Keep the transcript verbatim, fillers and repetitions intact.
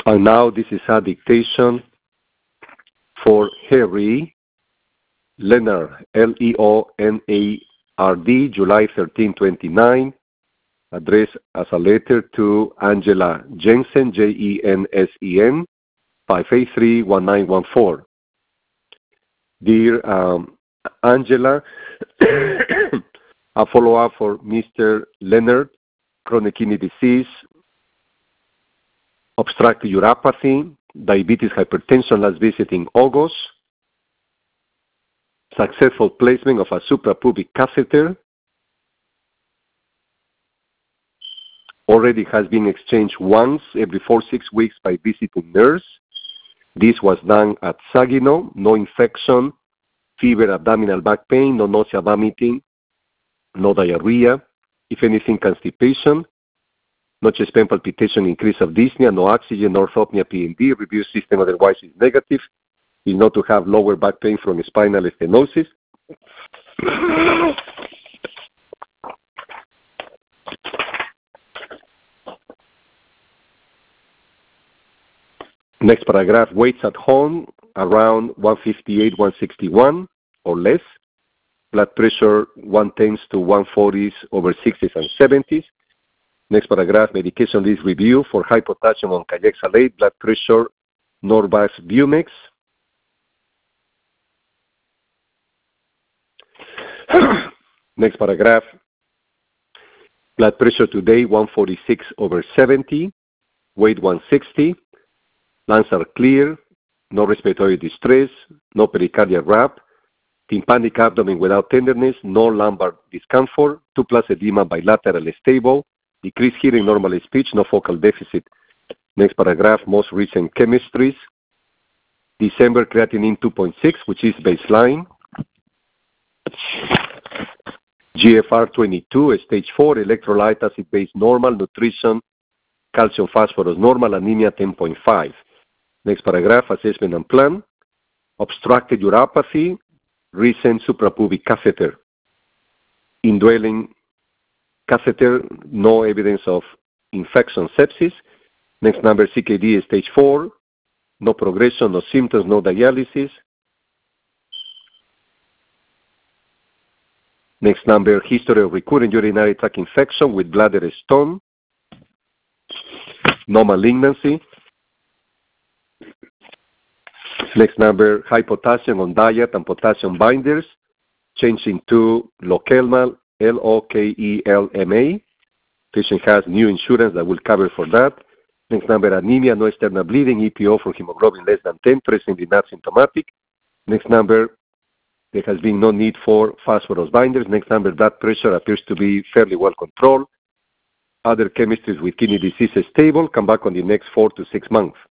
And now this is a dictation for Harry Leonard, L E O N A R D, July thirteenth, twenty-nine, addressed as a letter to Angela Jensen, J E N S E N, five eight three, one nine one four. Dear um, Angela, a follow-up for Mister Leonard, chronic kidney disease, obstructive uropathy, diabetes, hypertension, last visit in August, successful placement of a suprapubic catheter, already has been exchanged once every four, six weeks by visiting nurse. This was done at Saginaw, no infection, fever, abdominal back pain, no nausea, vomiting, no diarrhea, if anything, constipation, no chest pain, palpitation, increase of dyspnea, no oxygen, no orthopnea, P N D, review system otherwise is negative, is not to have lower back pain from spinal stenosis. Next paragraph, weights at home around one fifty-eight, one sixty-one or less. Blood pressure one ten to one forties over sixties and seventies. Next paragraph, medication list review for high potassium on Kayexalate, blood pressure, Norvax Bumex. Next paragraph, blood pressure today one forty-six over seventy, weight one sixty, lungs are clear, no respiratory distress, no pericardial rap, tympanic abdomen without tenderness, no lumbar discomfort, two plus edema bilateral stable, decreased hearing, normal speech, no focal deficit. Next paragraph, most recent chemistries. December creatinine two point six, which is baseline. G F R twenty-two, stage four, electrolyte acid base normal, nutrition, calcium phosphorus normal, anemia ten point five. Next paragraph, assessment and plan. Obstructed uropathy, recent suprapubic catheter. Indwelling catheter, no evidence of infection, sepsis. Next number, C K D stage four, no progression, no symptoms, no dialysis. Next number, history of recurrent urinary tract infection with bladder stone, no malignancy. Next number, high potassium on diet and potassium binders, changing to Lokelma, L O K E L M A. Patient has new insurance that will cover for that. Next number, anemia, no external bleeding, E P O for hemoglobin less than ten, presently not symptomatic. Next number, there has been no need for phosphorus binders. Next number, blood pressure appears to be fairly well controlled. Other chemistries with kidney disease is stable. Come back on the next four to six months.